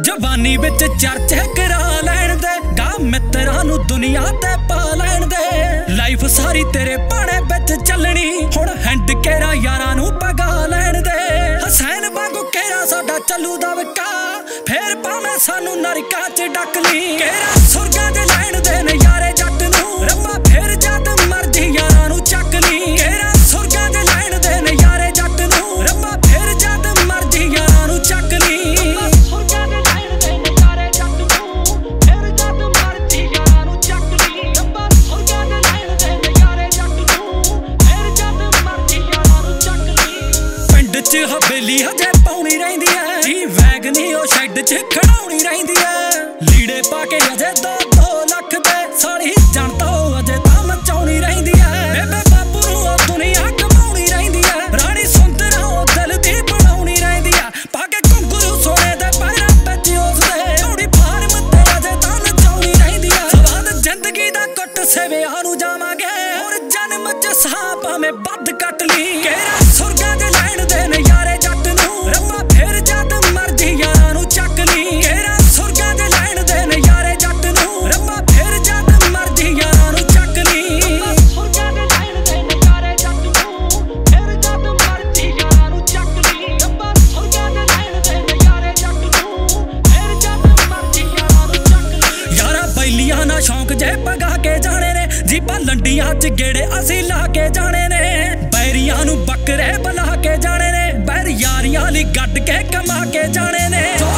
जवानी विच चर्चे करा लैण दे गा मित्रां नूं दुनिया ते पा लैण दे लाइफ सारी तेरे पाणे विच चलनी हुण हैंड केरा यारां नूं पगा लैण दे हसैन वांगू केरा साडा चलू दा विका फेर भावें सानू नरकां च डक ली केरा सुरगां दे लैण दे नज़ारे जट नूं रब्बा फेर जद मर्जी यारां नूं चक ली केरा सुरगां दे लैण दे नज़ारे जट नूं रब्बा फेर जद मर्जी यारां नूं चक ली हवेली हजे पाउनी रहिंदी है जी वैगनी ओ शैड च खड़ाउनी रहिंदी है लीड़े पाके अजे 2 लख दे सारी जनता अजे तां मचाउनी रहिंदी है बेबे बापू नूं ओ दुनिया कमाउनी रहिंदी है रानी सुंदरा ओ दिल दी बनाउनी रहिंदी है पाके घुंगरू सोने दे पैरां विच उसदे चौड़ी फार्म ते अजे तां नचाउनी रहिंदी है सवाद जिंदगी दा कुट सेवियां नूं जावांगे और जन्म च साह भावें बद कट ली केरा सुरगां दे लैण दे नज़ारे जट नूं रब्बा फेर जद मर्जी यारां नूं चक ली केरा सुरगां दे लैण दे नज़ारे जट नूं रब्बा फेर जद मर्जी यारां नूं चक ली सुरगां दे लैण दे नज़ारे जट नूं फेर जद मर्जी यारां नूं चक ली रब्बा सुरगां दे लैण दे नज़ारे जट नूं फेर जद मर्जी यारां नूं चक ली यारा बैलियां ना शौक जे पगा के जाने ने जीपां लंडियां च गेड़े असीं ला के जाने ने बैरियां नूं बकरे बला के जाने ने बैर यारियां लई गड्ड के कमा के जाने ने